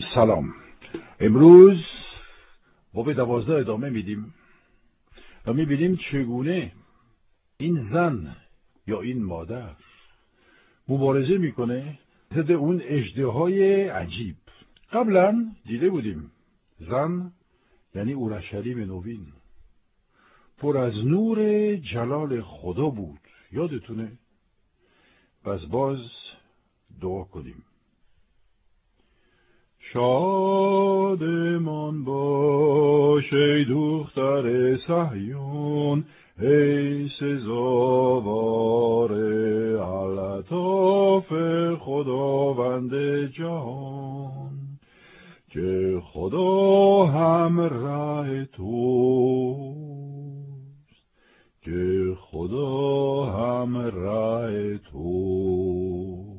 سلام. امروز باب 12 ادامه میدیم و میبینیم چگونه این زن یا این مادر مبارزه میکنه ضد اون اژدهای عجیب. قبلا دیده بودیم زن یعنی اورشلیم نوین پر از نور جلال خدا بود. یادتونه؟ پس باز دعا کنیم. شادمان باش ای دختر صهیون، ای سزاوار الطاف خداوند جهان، که خدا همراه توست، که خدا همراه تو.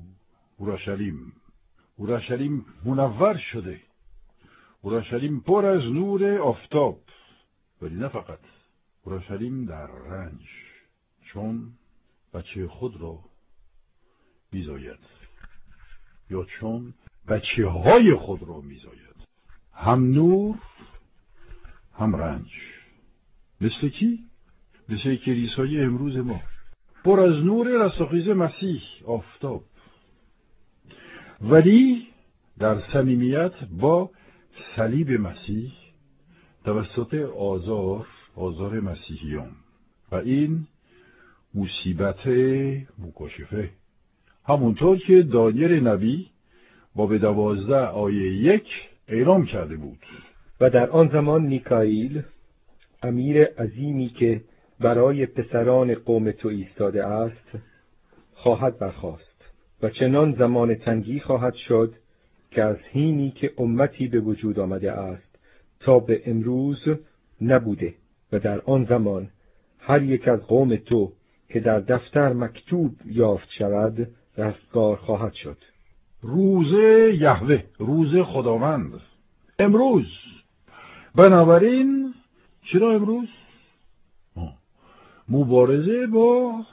اورشلیم منور شده، اورشلیم پر از نور آفتاب، ولی نه فقط. اورشلیم در رنج، چون بچه خود را میزاید، یا چون بچه های خود را میزاید. هم نور هم رنج. مثل کی؟ مثل کلیسای امروز ما، پر از نور رستاخیز مسیح آفتاب، ولی در صمیمیت با صلیب مسیح توسط آزار مسیحیان و این مصیبت مکاشفه، همونطور که دانیل نبی باب 12 آیه 1 اعلام کرده بود. و در آن زمان میکائیل، امیر عظیمی که برای پسران قوم تو ایستاده است، خواهد برخاست و چنان زمان تنگی خواهد شد که از حینی که امتی به وجود آمده است تا به امروز نبوده، و در آن زمان هر یک از قوم تو که در دفتر مکتوب یافت شود رستگار خواهد شد. روز یهوه، روز خداوند، امروز. بنابراین چرا امروز؟ مبارزه با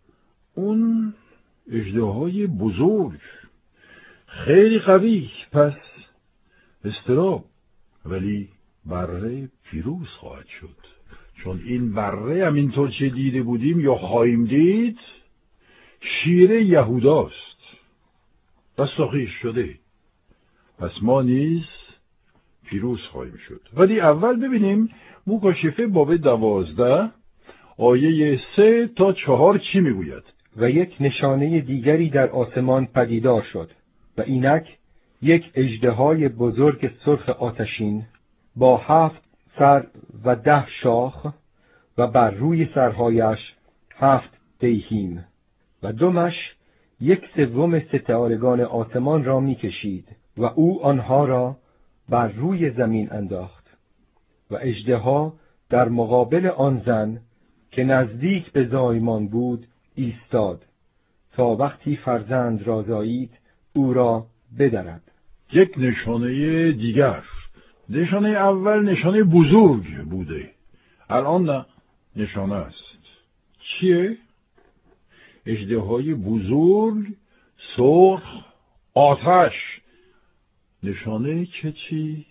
اون اژدهای بزرگ، خیلی قوی، پس اضطراب، ولی بره پیروز خواهد شد، چون این بره همینطور چه دیده بودیم یا خواهیم دید شیر یهوداست، رستاخیز شده. پس ما نیز پیروز خواهیم شد. ولی اول ببینیم مکاشفه باب 12 آیه 3 تا 4 چی میگوید. و یک نشانه دیگری در آسمان پدیدار شد، و اینک یک اژدهای بزرگ سرخ آتشین با 7 سر و 10 شاخ و بر روی سرهایش 7 دیهیم و دمش 1/3 ستارگان آسمان را میکشید و او آنها را بر روی زمین انداخت. و اژدها در مقابل آن زن که نزدیک به زایمان بود ایستاد تا وقتی فرزند را زایید او را بدرد. یک نشانه دیگر. نشانه اول نشانه بزرگ بوده، الان نه، نشانه است. چیه؟ اژدهای بزرگ سرخ آتش. نشانه که چی؟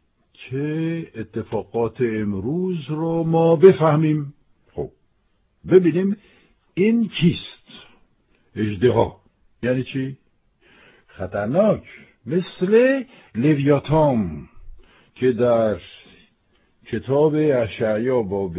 که اتفاقات امروز رو ما بفهمیم. خب ببینیم این کیست؟ اژدها یعنی چی؟ خطرناک، مثل لویاتان که در کتاب اشعیا باب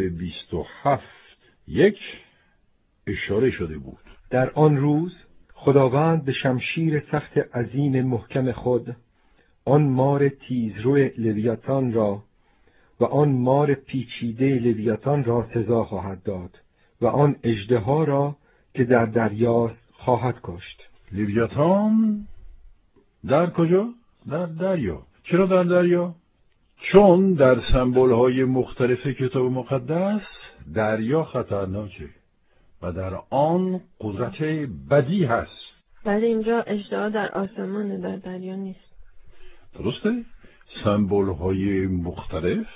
27:1 اشاره شده بود. در آن روز خداوند به شمشیر سخت عظیم محکم خود آن مار تیزرو لویاتان را و آن مار پیچیده لویاتان را سزا خواهد داد و آن اژدها را که در دریاست خواهد کشت. لویاتان در کجا؟ در دریا. چرا در دریا؟ چون در سمبول‌های مختلف کتاب مقدس دریا خطرناکه و در آن قدرت بدی هست. ولی اینجا اژدها در آسمانه، در دریا نیست. درسته؟ سمبول‌های مختلف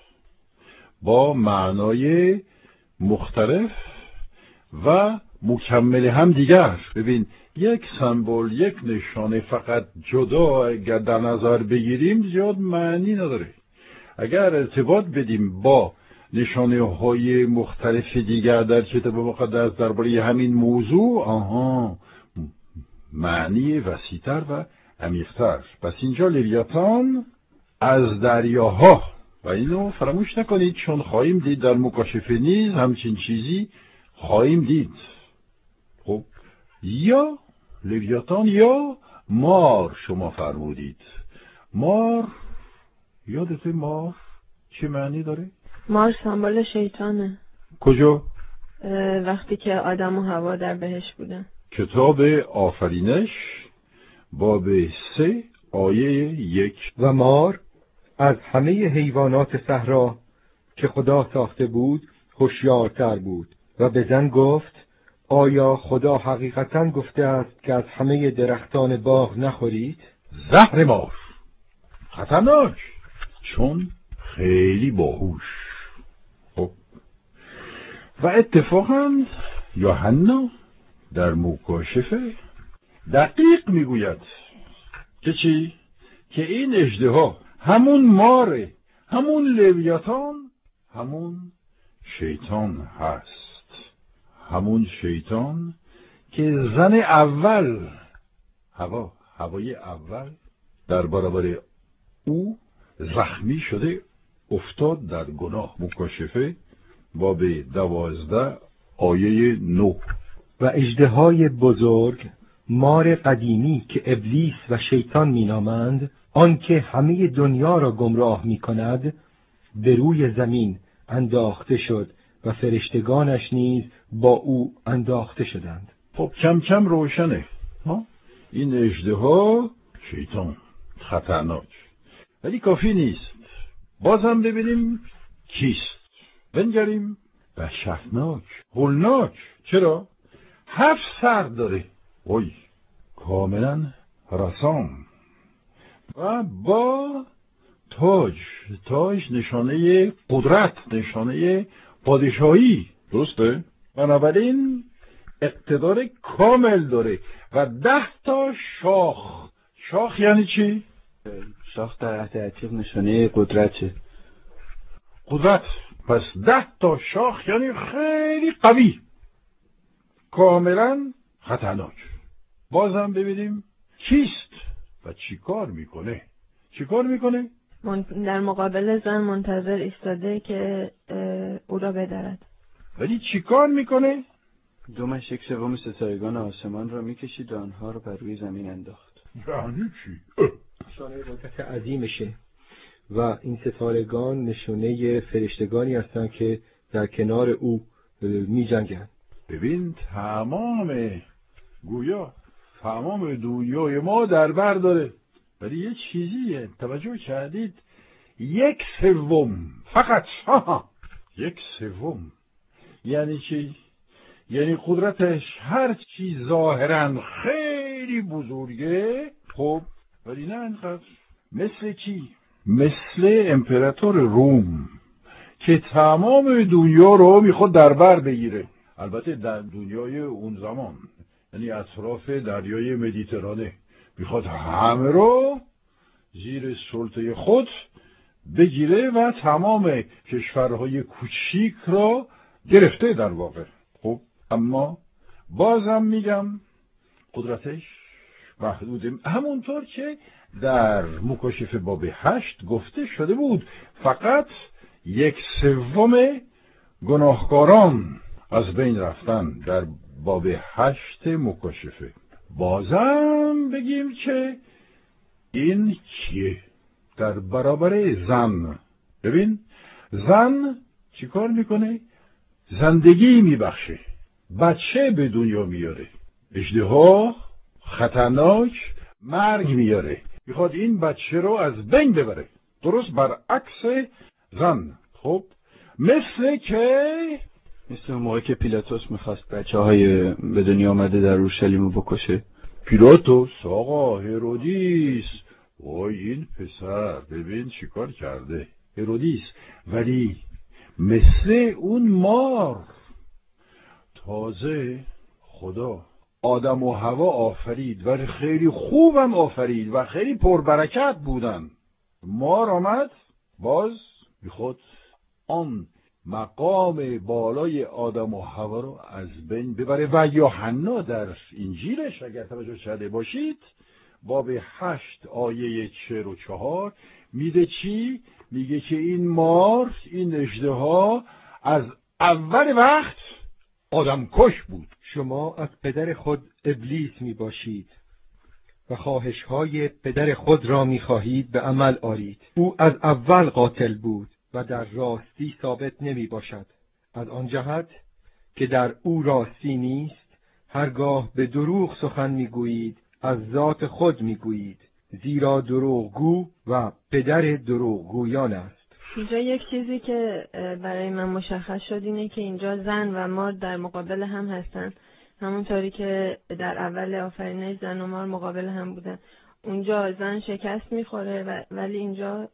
با معنای مختلف و مکمل هم دیگر. ببین یک سمبل، یک نشانه فقط جدا اگر در نظر بگیریم زیاد معنی نداره. اگر ارتباط بدیم با نشانه های مختلف دیگر در کتاب مقدس درباره همین موضوع، معنی وسیع‌تر و عمیق‌تر. پس اینجا لویاتان از دریاها، و اینو فراموش نکنید چون خواهیم دید در مکاشفه نیز همچین چیزی خواهیم دید. خب یا لویاتان یا مار شما فرمودید. مار، یادته مار چه معنی داره؟ مار سمبل شیطانه. کجا؟ وقتی که آدم و حوا در بهشت بودن. کتاب آفرینش باب 3 آیه 1. و مار از همه حیوانات صحرا که خدا ساخته بود هوشیارتر بود و به زن گفت آیا خدا حقیقتاً گفته است که از همه درختان باغ نخورید؟ زهر مار خطرناک چون خیلی باهوش. خب و اتفاقاً یوحنا در مکاشفه دقیق میگوید که چی؟ که این اژدها همون ماره، همون لویاتان، همون شیطان هست. همون شیطان که زن اول هوای اول در برابر او زخمی شده افتاد در گناه. مکاشفه باب 12 آیه 9. و اژدهای بزرگ، مار قدیمی که ابلیس و شیطان مینامند، آنکه همه دنیا را گمراه میکند، به روی زمین انداخته شد و فرشتگانش نیز با او انداخته شدند. خب کم کم روشنه این اژدها شیطان خطرناک، ولی کافی نیست. بازم ببینیم کیست. بنگریم وحشتناک، هولناک. چرا؟ 7 سر داره، کاملا رسام، و با تاج نشانه قدرت، نشانه پادشاهی. درسته؟ بنابراین اقتدار کامل داره و 10 تا شاخ. شاخ یعنی چی؟ شاخ در عهد عتیق نشانه قدرته. قدرت. پس 10 تا شاخ یعنی خیلی قوی، کاملا خطرناک. بازم ببینیم کیست و چی کار میکنه. در مقابل زن منتظر ایستاده که او را بدرد. ولی چی کار میکنه؟ دومش 1/3 ستارگان آسمان را میکشید و آنها را بر روی زمین انداخت. یعنی چی؟ نشانه قدرت عظیمشه و این ستارگان نشانه فرشتگانی هستند که در کنار او میجنگند. ببین تمام دنیای ما در بر داره، ولی یه چیزیه توجه کردید؟ 1/3 فقط. 1/3 یعنی چی؟ یعنی قدرتش هر چی ظاهراً خیلی بزرگه، خب ولی نه اینقدر. مثل کی؟ مثل امپراتور روم که تمام دنیا رو میخواد در بر بگیره. البته در دنیای اون زمان، یعنی اطراف دریای مدیترانه، میخواد همه رو زیر سلطه خود بگیره و تمام کشورهای کوچیک را گرفته در واقع. خب اما بازم میگم قدرتش محدوده، همونطور که در مکاشفه باب 8 گفته شده بود. فقط 1/3 گناهکاران از بین رفتن در باب 8 مکاشفه. بازم بگیم که این کیه در برابر زن. ببین زن چی کار میکنه؟ زندگی میبخشه، بچه به دنیا میاره. اژدها خطرناک مرگ میاره، میخواد این بچه رو از بین ببره، درست برعکس زن. خب مثل اون موقع که پیلاتوس میخواست بچه‌های به دنیا آمده در اورشلیم رو بکشه. پیلاتوس، آقا هرودیس، این پسر ببین چیکار کرده هرودیس. ولی مثل اون مار، تازه خدا آدم و حوا آفرید و خیلی خوبم آفرید و خیلی پربرکت بودن. مار آمد باز میخواد آن مقام بالای آدم و حوا رو از بین ببره و یوحنا در انجیلش اگر توجه کرده باشید باب 8 آیه 44 میده چی؟ میگه که این مار، این اژدها از اول وقت آدم کش بود. شما از پدر خود ابلیس می باشید و خواهش‌های پدر خود را می خواهید به عمل آرید. او از اول قاتل بود و در راستی ثابت نمی باشد، از آن جهت که در او راستی نیست. هرگاه به دروغ سخن می گویید از ذات خود می گویید، زیرا دروغگو و پدر دروغگویان است. اینجا یک چیزی که برای من مشخص شد اینه که اینجا زن و مار در مقابل هم هستن، همونطوری که در اول آفرینش زن و مار مقابل هم بودن. اونجا زن شکست میخوره ولی اینجا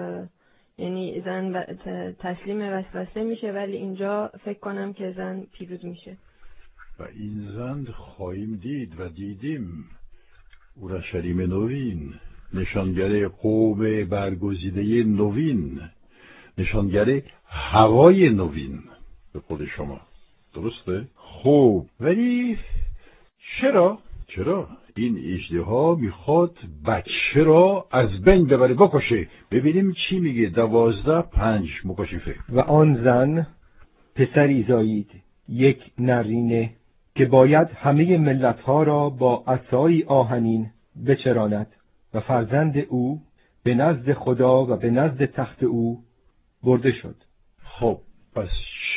یعنی زن تسلیم وسوسه میشه، ولی اینجا فکر کنم که زن پیروز میشه. و این زن خواهیم دید و دیدیم اورشلیم نوین، نشانگر قوم برگزیده نوین، نشانگر هوای نوین به خود شما. درسته؟ خوب، ولی چرا این اژدها میخواد بچه را از بین ببره، بکشه؟ ببینیم چی میگه 12:5 مکاشفه. و آن زن پسری زایید، یک نرینه، که باید همه ملتها را با عصای آهنین بچراند و فرزند او به نزد خدا و به نزد تخت او برده شد. خب پس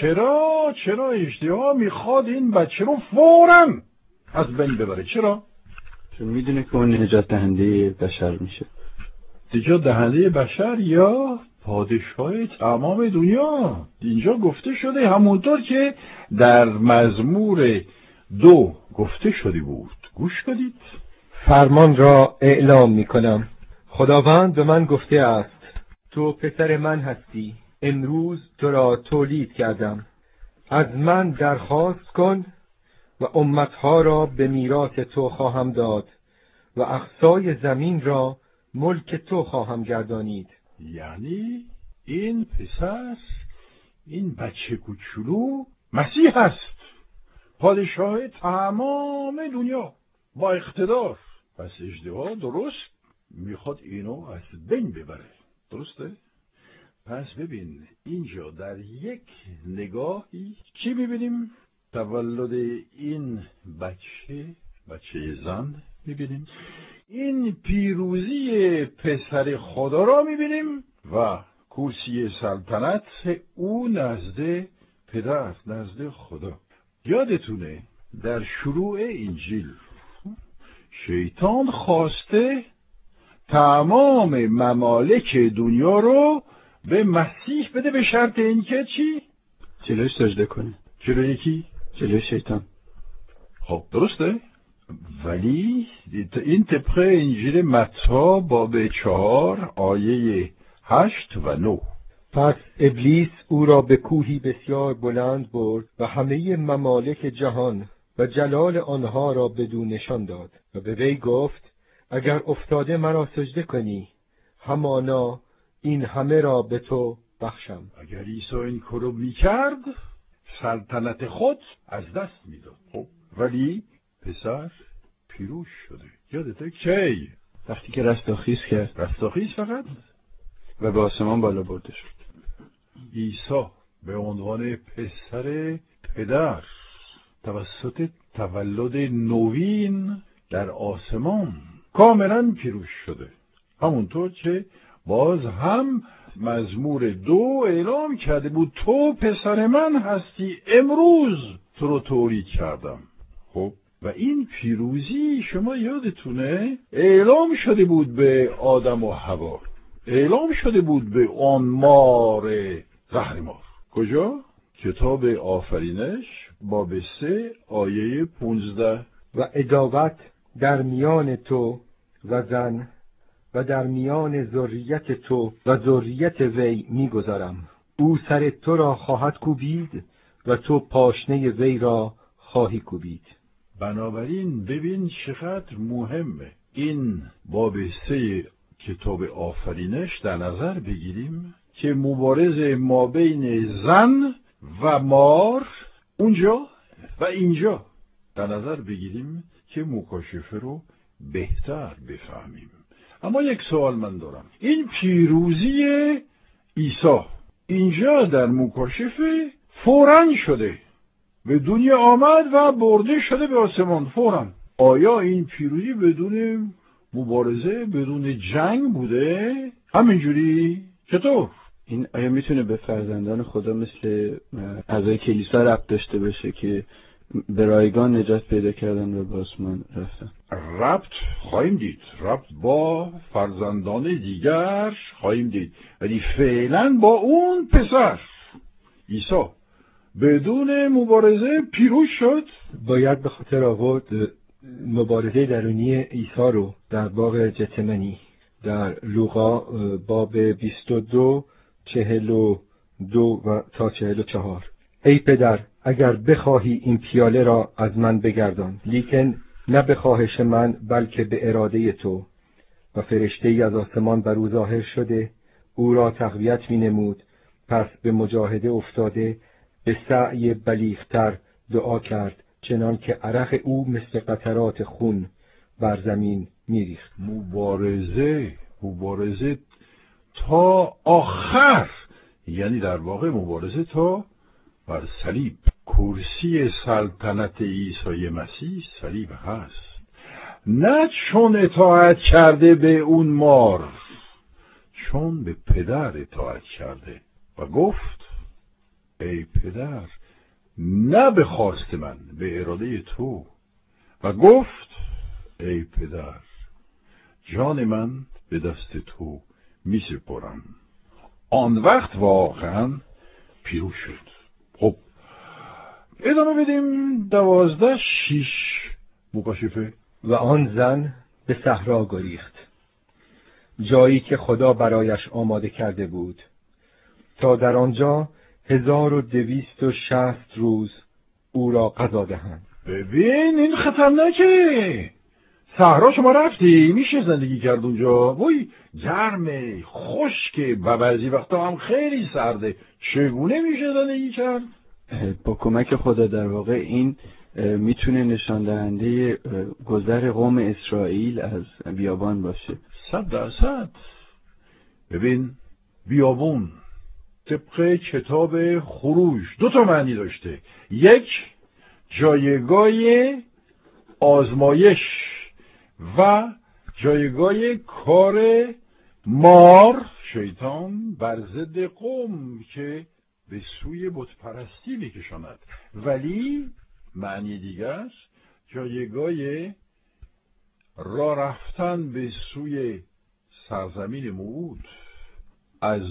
چرا اژدها میخواد این بچه رو فوراً از بین ببره؟ چرا؟ چون میدونه که اون نجات دهنده بشر میشه. نجات دهنده بشر یا پادشاه تمام دنیا. اینجا گفته شده همونطور که در مزمور 2 گفته شده بود. گوش بدید. فرمان را اعلام میکنم. خداوند به من گفته است تو پسر من هستی، امروز تو را تولید کردم. از من درخواست کن و امتها را به میراث تو خواهم داد و اقصای زمین را ملک تو خواهم گردانید. یعنی این پسر، این بچه کوچولو مسیح هست، پادشاه تمام دنیا با اقتدار. پس اژدها درست میخواد اینو از بین ببره. درسته؟ پس ببین اینجا در یک نگاهی چی میبینیم؟ تولد این بچه زن میبینیم، این پیروزی پسر خدا را میبینیم و کرسی سلطنت او نزد پدر، نزد خدا. یادتونه در شروع انجیل شیطان خواسته تمام ممالک دنیا رو به مسیح بده، به شرط اینکه چی؟ جلوش سجده کنه. جلوی کی؟ جلوی شیطان. خب درسته؟ ولی این طبق انجیل متی باب 4 آیه 8 و 9. پس ابلیس او را به کوهی بسیار بلند برد و همه ممالک جهان و جلال آنها را بدو نشان داد و به وی گفت اگر افتاده مرا سجده کنی، همانا این همه را به تو بخشم. اگر عیسی این کارو میکرد سلطنت خود از دست میداد. خب ولی پسر پیروز شده. یادته کی؟ وقتی که رستاخیز کرد. رستاخیز فقط و به آسمان بالا برده شد. عیسی به عنوان پسر پدر توسط تولد نوین در آسمان کاملا پیروز شده. همونطور که باز هم مزمور 2 اعلام کرده بود تو پسر من هستی، امروز تو رو تولید کردم. خب و این پیروزی شما یادتونه اعلام شده بود به آدم و حوا، اعلام شده بود به آن مار زهرمار. کجا؟ کتاب آفرینش باب 3 آیه 15. و عداوت در میان تو و زن و در میان ذریت تو و ذریت وی میگذارم. او سر تو را خواهد کوبید و تو پاشنه وی را خواهی کوبید. بنابراین ببین چقدر مهمه این باب 3 کتاب آفرینش در نظر بگیریم که مبارزه ما بین زن و مار اونجا و اینجا در نظر بگیریم که مکاشفه رو بهتر بفهمیم. اما یک سوال من دارم، این پیروزی عیسی اینجا در مکاشفه فوراً شده، به دنیا آمد و برده شده به آسمان فوراً. آیا این پیروزی بدون مبارزه، بدون جنگ بوده؟ همینجوری؟ چطور؟ این آیا میتونه به فرزندان خدا مثل اعضای کلیسا ربط داشته باشه که به رایگان نجات پیدا کردن و به آسمان رفتن؟ ربط خواهیم دید، ربط با فرزندان دیگر خواهیم دید، ولی فعلا با اون پسر عیسی بدون مبارزه پیروز شد. باید به خاطر آورد مبارزه درونی عیسی رو در باغ گتسمانی در لوقا باب 22 42 و تا 44. ای پدر، اگر بخواهی این پیاله را از من بگردان، لیکن نه به خواهش من بلکه به اراده تو. و فرشته‌ای از آسمان بر او ظاهر شده، او را تقویت می‌نمود. پس به مجاهده افتاده به سعی بلیغتر دعا کرد، چنان که عرق او مثل قطرات خون بر زمین می‌ریخت. مبارزه تا آخر، یعنی در واقع مبارزه تا بر صلیب. کرسی سلطنت عیسی مسیح صلیب هست، نه چون اطاعت کرده به اون مار، چون به پدر اطاعت کرده و گفت ای پدر، نه به خواست من، به اراده تو، و گفت ای پدر، جان من به دست تو می سپارم. آن وقت واقعا پیروز شد. خب ادامه بدیم. 12:6 مکاشفه. و آن زن به صحرا گریخت، جایی که خدا برایش آماده کرده بود، تا در آنجا 1260 روز او را غذا دهند. ببین این خطرناکه. صحرا شما رفتی؟ میشه زندگی کرد اونجا؟ وای گرمه، خشکه، و بعضی وقتا هم خیلی سرده. چگونه میشه زندگی کرد؟ با کمک خدا در واقع این میتونه نشان دهنده گذر قوم اسرائیل از بیابان باشه. 100%. ببین بیابون طبق کتاب خروج 2 معنی داشته. یک، جایگاه آزمایش و جایگاه کار مار شیطان بر ضد قوم که به سوی بتپرستی میکشاند. ولی معنی دیگر جایگاه راه رفتن به سوی سرزمین موعود، از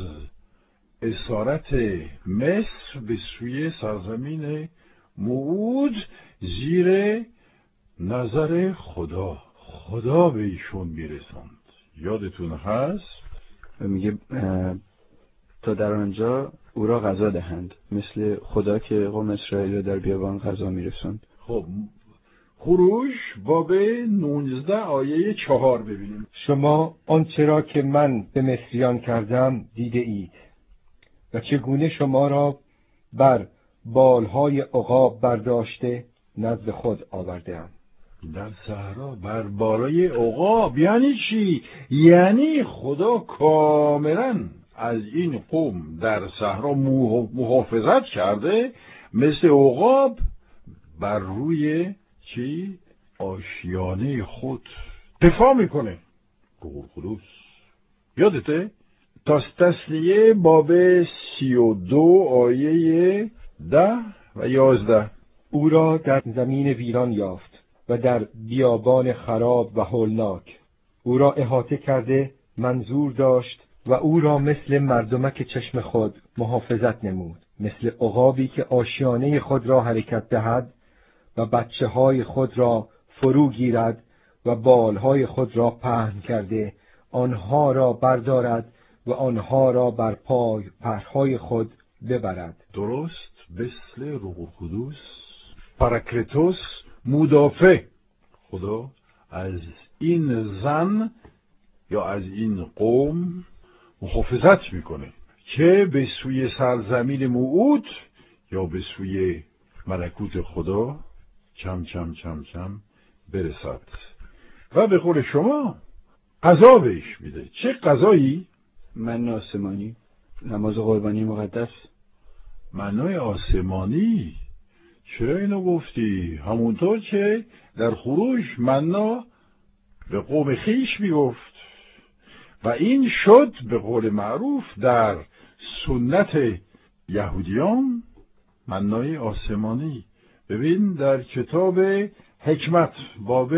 اسارت مصر به سوی سرزمین موعود زیر نظر خدا به ایشون میرسند. یادتون هست؟ میگه تا در آنجا او را غذا دهند، مثل خدا که قوم اسرائیل را در بیابان غذا میرسند. خب خروج باب 19 آیه 4 ببینیم. شما آنچه را که من به مصریان کردم دیده اید و چگونه شما را بر بالهای عقاب برداشته نزد خود آورده‌ام. در صحرا بر بالای عقاب یعنی چی؟ یعنی خدا کاملا از این قوم در صحرا محافظت کرده، مثل عقاب بر روی چی؟ آشیانه خود دفاع میکنه. روح القدس یادته؟ تثنیه باب 32 آیه 10 و 11. او را در زمین ویران یافت و در بیابان خراب و هولناک. او را احاطه کرده منظور داشت و او را مثل مردمک چشم خود محافظت نمود، مثل عقابی که آشیانه خود را حرکت دهد و بچه های خود را فرو گیرد و بالهای خود را پهن کرده آنها را بردارد و آنها را بر پرهای خود ببرد. درست مثل روح القدس، پاراکلیتوس، مدافع. خدا از این زن یا از این قوم محافظت میکنه که به سوی سرزمین موعود یا به سوی ملکوت خدا چم چم چم چم برسد و به قول شما قضا بهش میده. چه قضایی؟ منای آسمانی، نماز قربانی مقدس. منای آسمانی؟ چرا اینو گفتی؟ همونطور که در خروج منا به قوم خیش میگفت و این شد به قول معروف در سنت یهودیان منای آسمانی. ببین در کتاب حکمت باب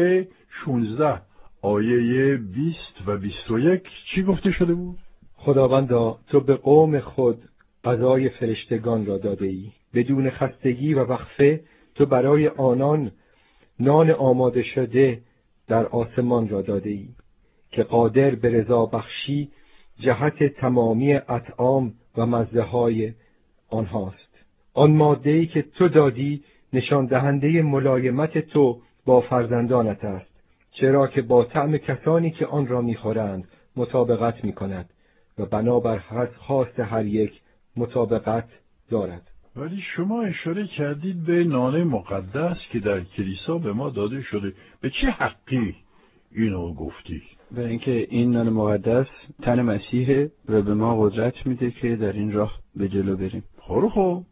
16 آیه 20 و 21 چی گفته شده بود؟ خداوندا تو به قوم خود غذای فرشتگان را داده ای، بدون خستگی و وقفه تو برای آنان نان آماده شده در آسمان را داده ای که قادر به رضا بخشی جهت تمامی اطعام و مزه های آنهاست. آن ماده‌ای که تو دادی نشان دهنده ملایمت تو با فرزندانت است، چرا که با طعم کسانی که آن را می‌خورند مطابقت می‌کند و بنابر خواست هر یک مطابقت دارد. ولی شما اشاره کردید به نان مقدس که در کلیسا به ما داده شده. به چه حقی اینو گفتی؟ برای اینکه این نان مقدس تن مسیحه و به ما قدرت میده که در این راه به جلو بریم. خب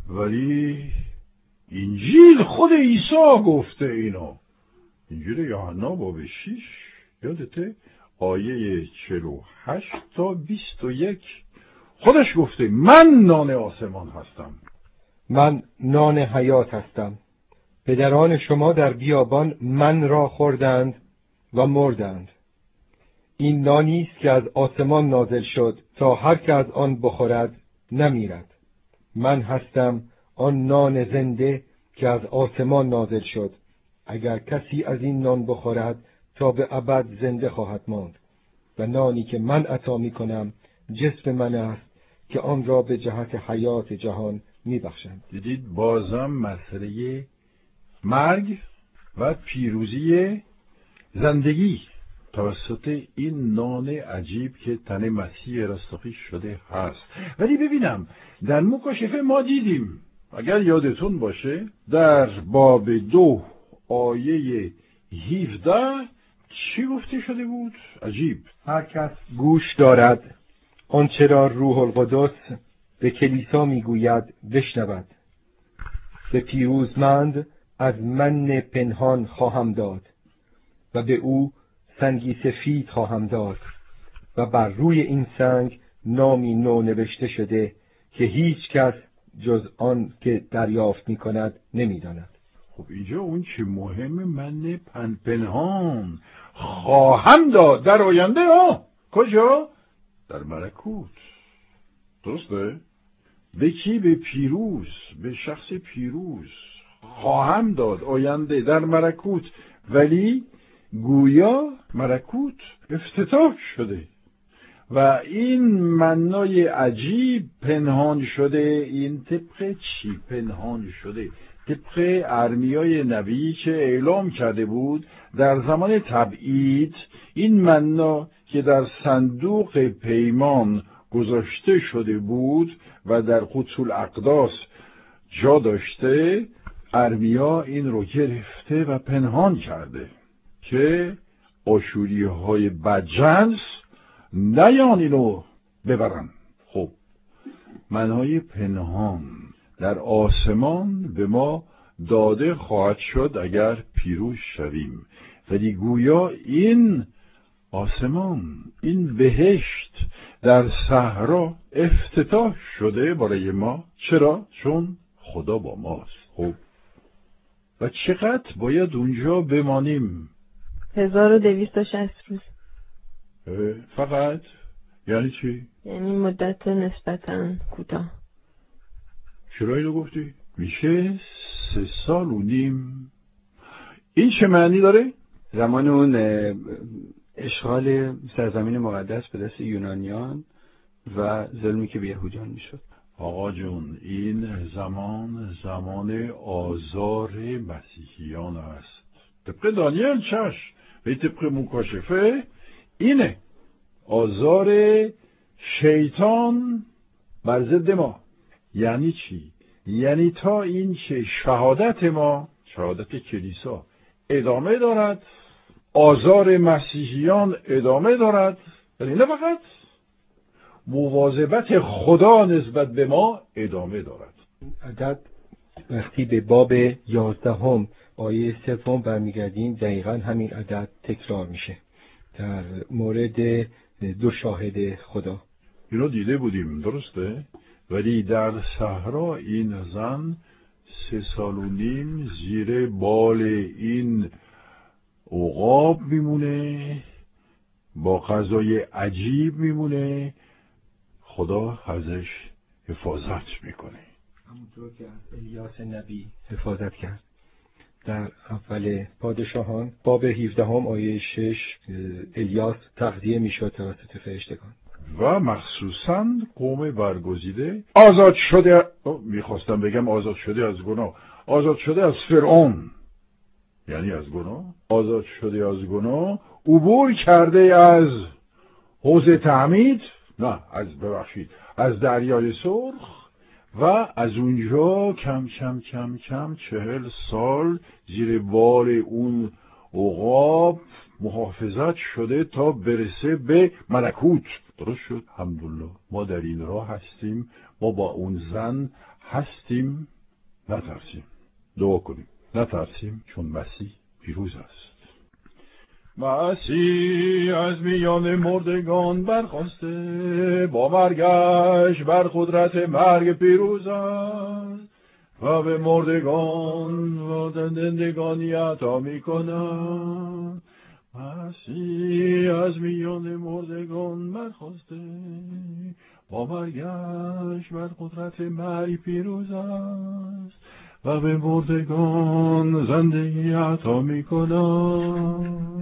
ولی انجیل خود عیسی گفته اینو. انجیل یوحنا باب 6 یادته آیه 48 تا 21 خودش گفته من نان آسمان هستم، من نان حیات هستم. پدران شما در بیابان من را خوردند و مردند. این نانی است که از آسمان نازل شد تا هر که از آن بخورد نمیرد. من هستم آن نان زنده که از آسمان نازل شد. اگر کسی از این نان بخورد تا به ابد زنده خواهد ماند و نانی که من عطا می کنم جسم من است که آن را به جهت حیات جهان می بخشند. دیدید بازم مسئله مرگ و پیروزی زندگی توسط این نان عجیب که تن مسیح رستاخیز شده هست. ولی ببینم در مکاشفه ما دیدیم، اگر یادتون باشه، در باب 2 آیه 17 چی گفته شده بود؟ عجیب. هر کس گوش دارد آنچه را روح القدس به کلیسا میگوید بشنود. به پیروزمند از من پنهان خواهم داد و به او سنگی سفید خواهم داد و بر روی این سنگ نامی نو نوشته شده که هیچ کس جز آن که دریافت می کند نمی داند. خب اینجا اون چه مهم، من پنهان خواهم داد در آینده. کجا؟ در ملکوت. درسته؟ به کی؟ به پیروز، به شخص پیروز خواهم داد آینده در ملکوت. ولی گویا ملکوت افتتاح شده و این منای عجیب پنهان شده. این طبق چی پنهان شده؟ طبق ارمیای نبی که اعلام کرده بود در زمان تبعید این منا که در صندوق پیمان گذاشته شده بود و در قدس الاقداس جا داشته، ارمیا این رو گرفته و پنهان کرده که آشوری‌های بدجنس نیان اینو ببرن. خب منهای پنهان در آسمان به ما داده خواهد شد اگر پیروز شویم. ولی گویا این آسمان، این بهشت در صحرا افتتاح شده برای ما. چرا؟ چون خدا با ماست. خب و چقدر باید اونجا بمانیم؟ 1260 روز. فقط؟ یعنی چی؟ یعنی مدت نسبتاً کوتاه. چرا اینو گفتی؟ میشه 3 سال و نیم. این چه معنی داره؟ زمان اون اشغال سرزمین مقدس به دست یونانیان و ظلمی که به یهودیان میشد. آقا جون، این زمان آزار مسیحیان است. طبق دانیل چشم و طبق مکاشفه اینه آزار شیطان بر ضد ما. یعنی چی؟ یعنی تا این که شهادت ما، شهادت کلیسا ادامه دارد، آزار مسیحیان ادامه دارد، ولی نه فقط مواظبت خدا نسبت به ما ادامه دارد. عدد وقتی به باب 11 آیه 3 برمیگردیم دقیقا همین عدد تکرار میشه در مورد 2 شاهد خدا. اینو دیده بودیم، درسته؟ ولی در صحرا این زن 3.5 سال زیر بال این عقاب میمونه، با غذای عجیب میمونه، خدا ازش حفاظت میکنه. همونطور که از الیاس نبی حفاظت کرد. در اول پادشاهان باب 17 آیه 6 الیاس تغذیه میشد توسط فرشتگان و مخصوصاً قوم برگزیده آزاد شده، میخواستم بگم آزاد شده از گناه، آزاد شده از فرعون، یعنی از گناه، آزاد شده از گناه، عبور کرده از حوض تعمید، نه از دریای سرخ، و از اونجا کم کم کم کم 40 سال زیر بال اون عقاب محافظت شده تا برسه به ملکوت. درست شد؟ الحمدلله ما در این راه هستیم، ما با اون زن هستیم. نترسیم، دعا کنیم، نترسیم چون مسیح پیروز است. مسیح از میان مردگان برخاسته، با مرگش بر قدرت مرگ پیروز است و به مردگان و زندگانی عطا می کند. مسیح از میان مردگان برخاسته، با مرگش بر قدرت مرگ پیروز است و به مردگان زندگی عطا می کند.